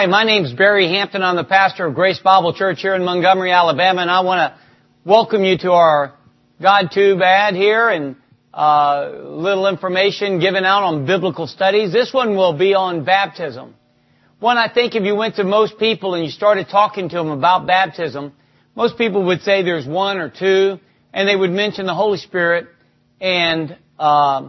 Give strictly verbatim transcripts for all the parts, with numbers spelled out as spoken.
Hi, my name's Barry Hampton. I'm the pastor of Grace Bible Church here in Montgomery, Alabama, and I want to welcome you to our GodTube ad here and uh, little information given out on biblical studies. This one will be on baptism. One, I think if you went to most people and you started talking to them about baptism, most people would say there's one or two, and they would mention the Holy Spirit and uh,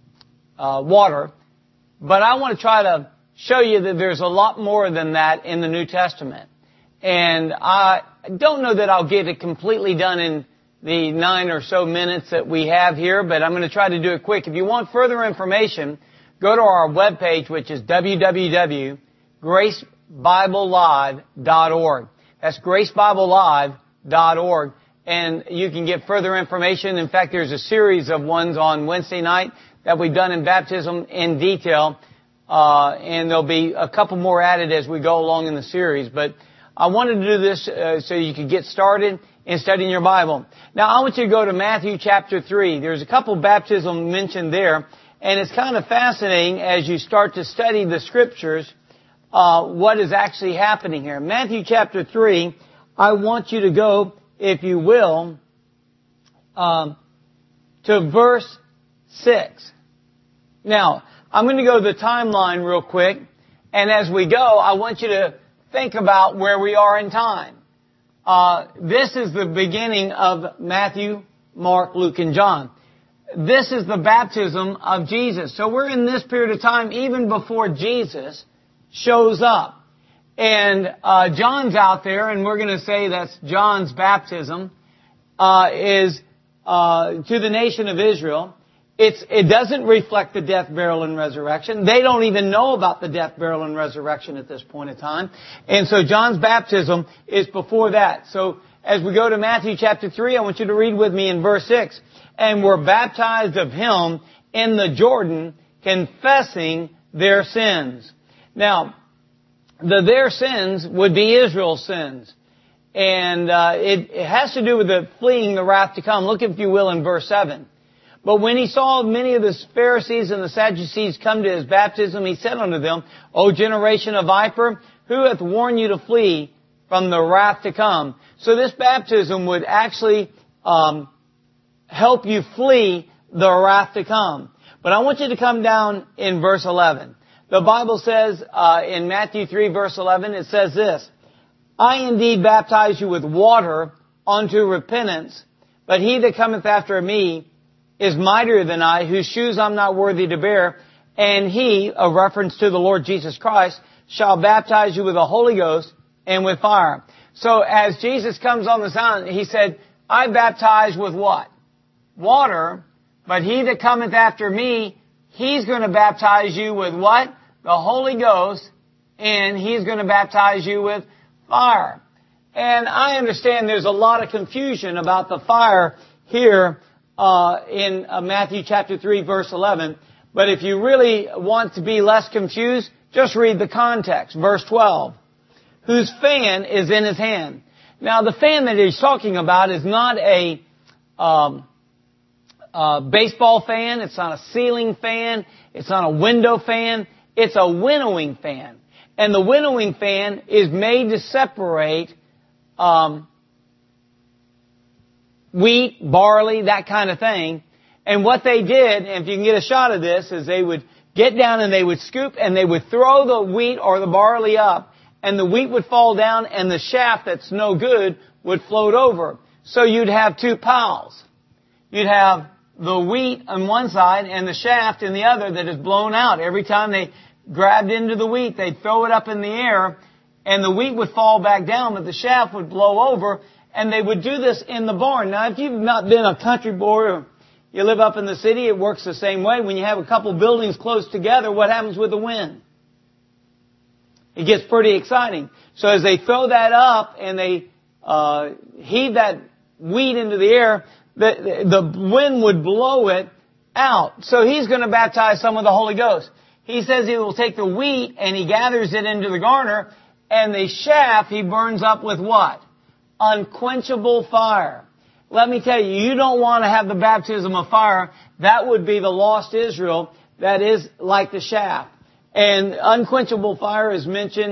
uh, water. But I want to try to show you that there's a lot more than that in the New Testament. And I don't know that I'll get it completely done in the nine or so minutes that we have here, but I'm going to try to do it quick. If you want further information, go to our webpage, which is w w w dot grace bible live dot org. That's grace bible live dot org. And you can get further information. In fact, there's a series of ones on Wednesday night that we've done in baptism in detail. Uh, and there'll be a couple more added as we go along in the series. But I wanted to do this uh, so you could get started in studying your Bible. Now, I want you to go to Matthew chapter three. There's a couple baptisms mentioned there. And it's kind of fascinating as you start to study the Scriptures, uh, what is actually happening here. Matthew chapter three, I want you to go, if you will, um, to verse six. Now, I'm going to go to the timeline real quick, and as we go, I want you to think about where we are in time. Uh, this is the beginning of Matthew, Mark, Luke, and John. This is the baptism of Jesus. So we're in this period of time even before Jesus shows up. And uh, John's out there, and we're going to say that's John's baptism, uh, is uh, to the nation of Israel. It's, it doesn't reflect the death, burial, and resurrection. They don't even know about the death, burial, and resurrection at this point in time. And so John's baptism is before that. So as we go to Matthew chapter three, I want you to read with me in verse six. And were baptized of him in the Jordan, confessing their sins. Now, the their sins would be Israel's sins. And uh, it, it has to do with the fleeing the wrath to come. Look, if you will, in verse seven. But when he saw many of the Pharisees and the Sadducees come to his baptism, he said unto them, O generation of viper, who hath warned you to flee from the wrath to come? So this baptism would actually um, help you flee the wrath to come. But I want you to come down in verse eleven. The Bible says uh, in Matthew three, verse eleven, it says this, I indeed baptize you with water unto repentance, but he that cometh after me is mightier than I, whose shoes I'm not worthy to bear, and he, a reference to the Lord Jesus Christ, shall baptize you with the Holy Ghost and with fire. So as Jesus comes on the sound, he said, I baptize with what? Water, but he that cometh after me, he's going to baptize you with what? The Holy Ghost, and he's going to baptize you with fire. And I understand there's a lot of confusion about the fire here Uh, in uh, Matthew chapter three, verse eleven. But if you really want to be less confused, just read the context. Verse twelve. Whose fan is in his hand. Now, the fan that he's talking about is not a um, uh, baseball fan. It's not a ceiling fan. It's not a window fan. It's a winnowing fan. And the winnowing fan is made to separate um wheat, barley, that kind of thing. And what they did, and if you can get a shot of this, is they would get down and they would scoop and they would throw the wheat or the barley up, and the wheat would fall down and the shaft that's no good would float over. So you'd have two piles. You'd have the wheat on one side and the shaft in the other that is blown out. Every time they grabbed into the wheat, they'd throw it up in the air, and the wheat would fall back down, but the shaft would blow over. And they would do this in the barn. Now, if you've not been a country boy or you live up in the city, it works the same way. When you have a couple buildings close together, what happens with the wind? It gets pretty exciting. So as they throw that up and they uh, heave that wheat into the air, the, the wind would blow it out. So he's going to baptize some with the Holy Ghost. He says he will take the wheat and he gathers it into the garner, and the chaff he burns up with what? Unquenchable fire. Let me tell you, you don't want to have the baptism of fire. That would be the lost Israel that is like the chaff. And unquenchable fire is mentioned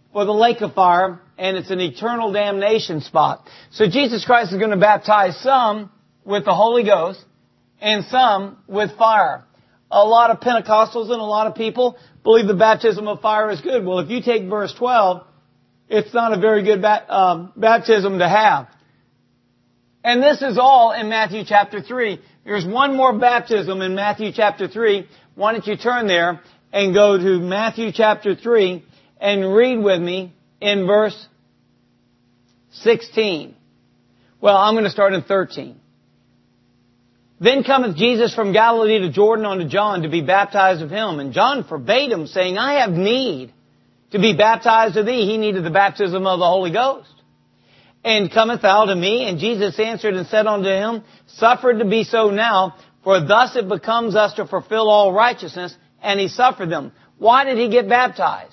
for the lake of fire, and it's an eternal damnation spot. So Jesus Christ is going to baptize some with the Holy Ghost and some with fire. A lot of Pentecostals and a lot of people believe the baptism of fire is good. Well, if you take verse twelve, it's not a very good ba- um, baptism to have. And this is all in Matthew chapter three. There's one more baptism in Matthew chapter three. Why don't you turn there and go to Matthew chapter three and read with me in verse sixteen. Well, I'm going to start in thirteen. Then cometh Jesus from Galilee to Jordan unto John to be baptized of him. And John forbade him, saying, I have need to be baptized of thee. He needed the baptism of the Holy Ghost. And cometh thou to me? And Jesus answered and said unto him, Suffer it to be so now, for thus it becomes us to fulfill all righteousness. And he suffered them. Why did he get baptized?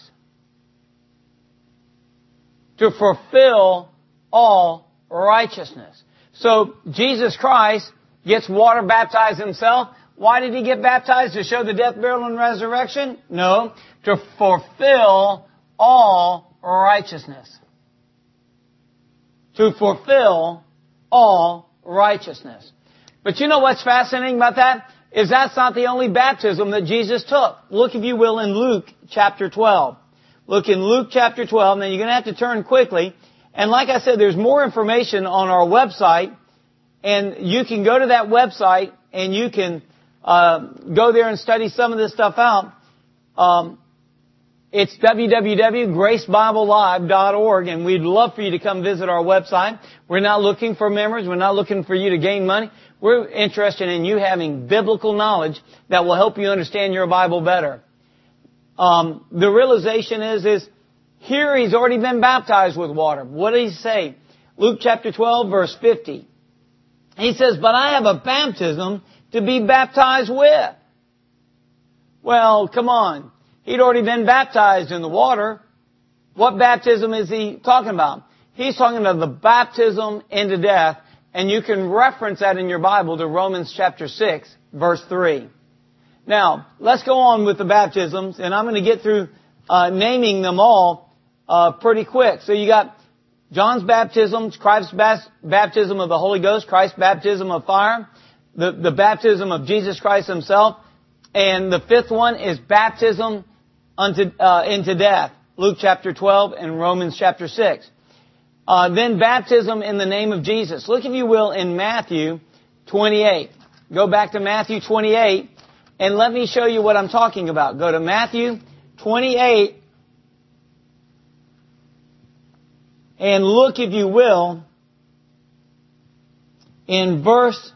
To fulfill all righteousness. So Jesus Christ gets water baptized himself. Why did he get baptized? To show the death, burial, and resurrection? No. To fulfill all righteousness. To fulfill all righteousness. But you know what's fascinating about that? Is that's not the only baptism that Jesus took. Look, if you will, in Luke chapter twelve. Look in Luke chapter twelve. Now you're going to have to turn quickly. And like I said, there's more information on our website. And you can go to that website and you can uh, go there and study some of this stuff out. Um, it's w w w dot grace bible live dot org, and we'd love for you to come visit our website. We're not looking for members. We're not looking for you to gain money. We're interested in you having biblical knowledge that will help you understand your Bible better. Um, the realization is, is here he's already been baptized with water. What did he say? Luke chapter twelve, verse fifty. He says, but I have a baptism to be baptized with. Well, come on. He'd already been baptized in the water. What baptism is he talking about? He's talking about the baptism into death. And you can reference that in your Bible to Romans chapter six, verse three. Now, let's go on with the baptisms. And I'm going to get through uh, naming them all uh, pretty quick. So you got John's baptism, Christ's baptism of the Holy Ghost, Christ's baptism of fire, the, the baptism of Jesus Christ himself, and the fifth one is baptism unto, uh, into death, Luke chapter twelve and Romans chapter six. Uh, then baptism in the name of Jesus. Look, if you will, in Matthew twenty-eight. Go back to Matthew twenty-eight, and let me show you what I'm talking about. Go to Matthew twenty-eight, and look, if you will, in verse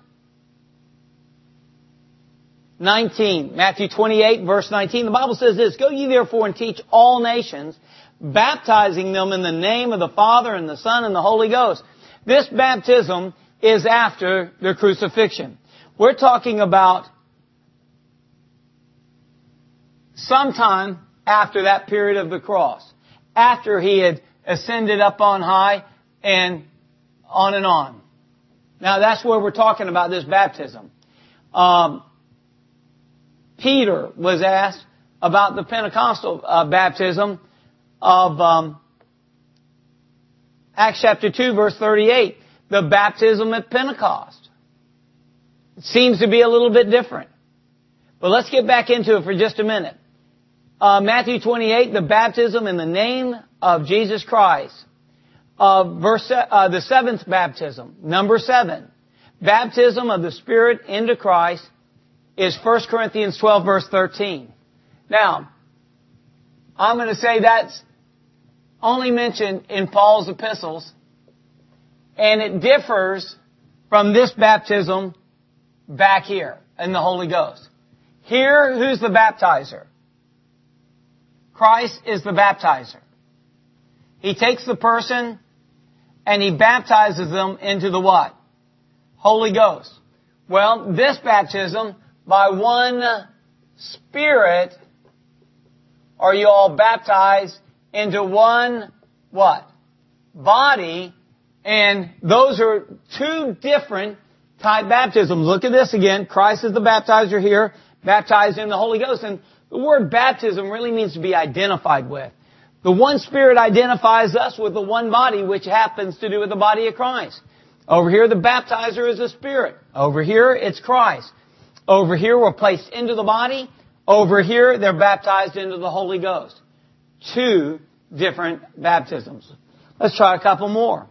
nineteen. Matthew twenty-eight, verse nineteen. The Bible says this, Go ye therefore and teach all nations, baptizing them in the name of the Father and the Son and the Holy Ghost. This baptism is after the crucifixion. We're talking about sometime after that period of the cross. After he had ascended up on high, and on and on. Now that's where we're talking about this baptism. Um, Peter was asked about the Pentecostal uh, baptism of um, Acts chapter two, verse thirty-eight. The baptism at Pentecost. It seems to be a little bit different. But let's get back into it for just a minute. Uh, Matthew twenty-eight, the baptism in the name of Jesus Christ. Uh, verse, uh, the seventh baptism, number seven. Baptism of the Spirit into Christ is First Corinthians twelve, verse thirteen. Now, I'm going to say that's only mentioned in Paul's epistles, and it differs from this baptism back here in the Holy Ghost. Here, who's the baptizer? Christ is the baptizer. He takes the person and he baptizes them into the what? Holy Ghost. Well, this baptism, by one Spirit, are you all baptized into one what? Body. And those are two different type baptisms. Look at this again. Christ is the baptizer here, baptized in the Holy Ghost. And the word baptism really means to be identified with. The one Spirit identifies us with the one body, which happens to do with the body of Christ. Over here, the baptizer is the Spirit. Over here, it's Christ. Over here, we're placed into the body. Over here, they're baptized into the Holy Ghost. Two different baptisms. Let's try a couple more.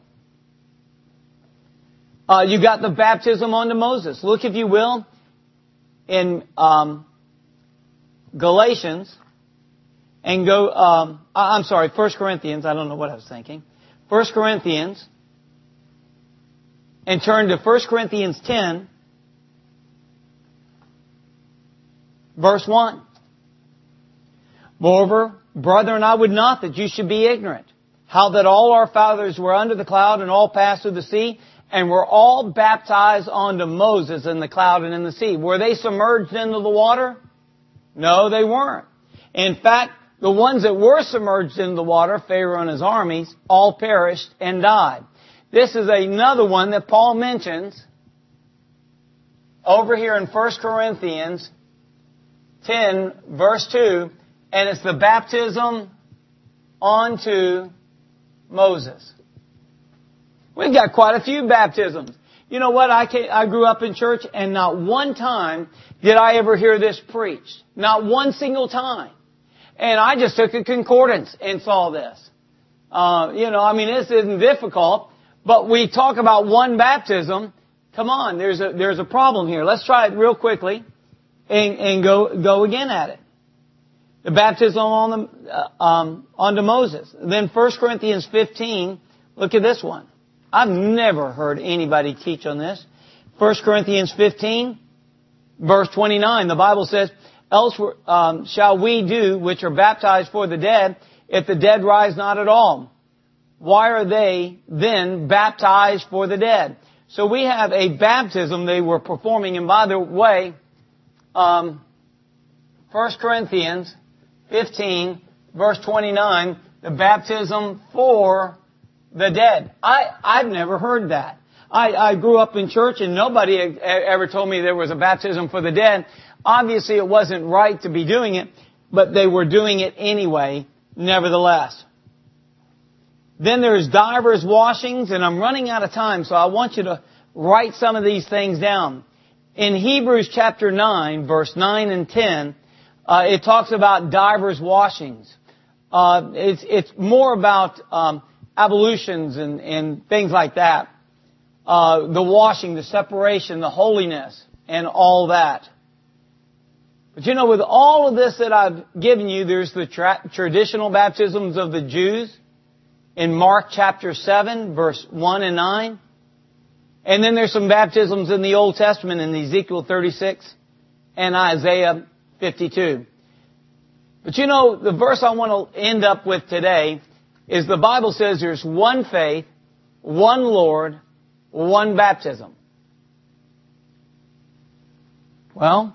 Uh, you got the baptism onto Moses. Look, if you will, in um, Galatians, and go, um, I'm sorry, First Corinthians. I don't know what I was thinking. First Corinthians, and turn to First Corinthians ten, verse one. Moreover, brethren, I would not that you should be ignorant, how that all our fathers were under the cloud and all passed through the sea, and were all baptized onto Moses in the cloud and in the sea. Were they submerged into the water? No, they weren't. In fact, the ones that were submerged into the water, Pharaoh and his armies, all perished and died. This is another one that Paul mentions over here in First Corinthians ten, verse two, and it's the baptism onto Moses. We've got quite a few baptisms. You know what? I came, I grew up in church, and not one time did I ever hear this preached. Not one single time. And I just took a concordance and saw this. Uh, you know, I mean, this isn't difficult, but we talk about one baptism. Come on, there's a there's a problem here. Let's try it real quickly, and, and go go again at it. The baptism on the uh, um, onto Moses. Then First Corinthians fifteen. Look at this one. I've never heard anybody teach on this. First Corinthians fifteen, verse twenty-nine. The Bible says, else um, shall we do, which are baptized for the dead, if the dead rise not at all. Why are they then baptized for the dead? So we have a baptism they were performing. And by the way, um, First Corinthians fifteen, verse twenty-nine, the baptism for the dead. I, I've never heard that. I, I grew up in church and nobody ever told me there was a baptism for the dead. Obviously, it wasn't right to be doing it, but they were doing it anyway, nevertheless. Then there's divers washings, and I'm running out of time, so I want you to write some of these things down. In Hebrews chapter nine, verse nine and ten, uh, it talks about divers washings. Uh, it's, it's more about um, ablutions and, and things like that. Uh, the washing, the separation, the holiness, and all that. But you know, with all of this that I've given you, there's the tra- traditional baptisms of the Jews in Mark chapter seven, verse one and nine. And then there's some baptisms in the Old Testament in Ezekiel thirty-six and Isaiah fifty-two. But you know, the verse I want to end up with today is the Bible says there's one faith, one Lord, one baptism. Well,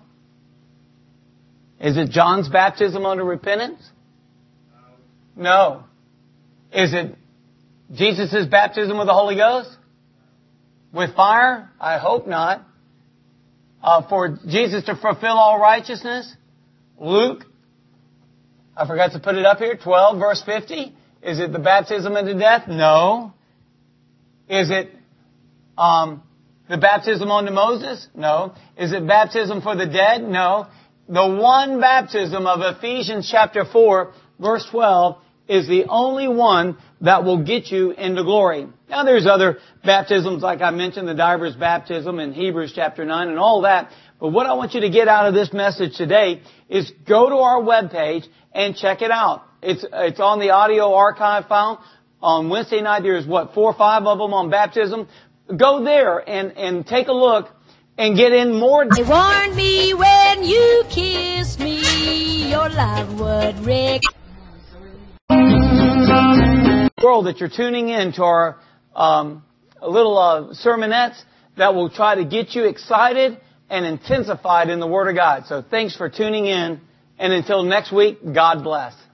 is it John's baptism unto repentance? No. Is it Jesus' baptism with the Holy Ghost? With fire? I hope not. Uh, for Jesus to fulfill all righteousness? Luke, I forgot to put it up here, twelve verse fifty. Is it the baptism unto death? No. Is it um, the baptism unto Moses? No. Is it baptism for the dead? No. The one baptism of Ephesians chapter four, verse twelve, is the only one that will get you into glory. Now there's other baptisms, like I mentioned, the divers baptism in Hebrews chapter nine and all that. But what I want you to get out of this message today is go to our webpage and check it out. It's, it's on the audio archive file. On Wednesday night, there's what, four or five of them on baptism. Go there and, and take a look and get in more. They warned me when you kissed me, your love would wreck. World that you're tuning in to our um, little uh, sermonettes that will try to get you excited and intensified in the Word of God. So thanks for tuning in, and until next week, God bless.